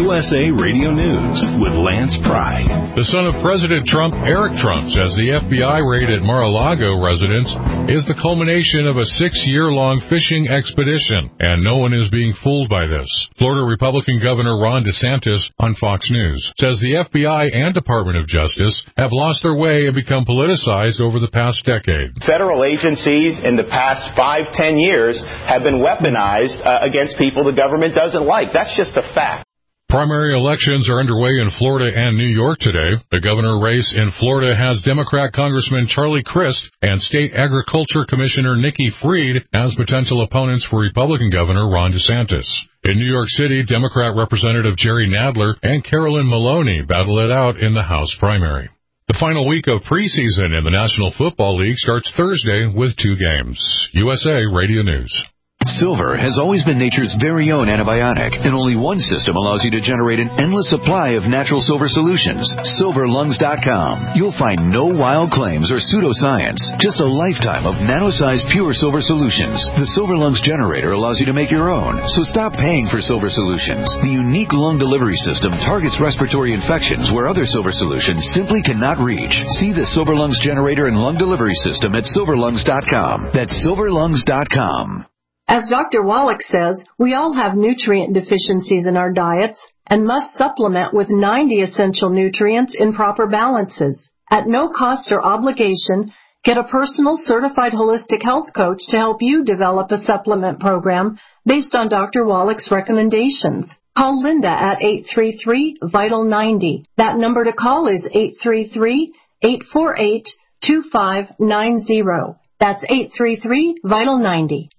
USA Radio News with Lance Pry. The son of President Trump, Eric Trump, says the FBI raid at Mar-a-Lago residence is the culmination of a 6-year-long fishing expedition, and no one is being fooled by this. Florida Republican Governor Ron DeSantis on Fox News says the FBI and Department of Justice have lost their way and become politicized over the past decade. Federal agencies in the past 5-10 years have been weaponized against people the government doesn't like. That's just a fact. Primary elections are underway in Florida and New York today. The governor race in Florida has Democrat Congressman Charlie Crist and State Agriculture Commissioner Nikki Fried as potential opponents for Republican Governor Ron DeSantis. In New York City, Democrat Representative Jerry Nadler and Carolyn Maloney battle it out in the House primary. The final week of preseason in the National Football League starts Thursday with 2 games. USA Radio News. Silver has always been nature's very own antibiotic, and only one system allows you to generate an endless supply of natural silver solutions. SilverLungs.com. You'll find no wild claims or pseudoscience, just a lifetime of nano-sized pure silver solutions. The Silver Lungs generator allows you to make your own, so stop paying for silver solutions. The unique lung delivery system targets respiratory infections where other silver solutions simply cannot reach. See the Silver Lungs generator and lung delivery system at SilverLungs.com. That's SilverLungs.com. As Dr. Wallach says, we all have nutrient deficiencies in our diets and must supplement with 90 essential nutrients in proper balances. At no cost or obligation, get a personal certified holistic health coach to help you develop a supplement program based on Dr. Wallach's recommendations. Call Linda at 833-VITAL-90. That number to call is 833-848-2590. That's 833-VITAL-90.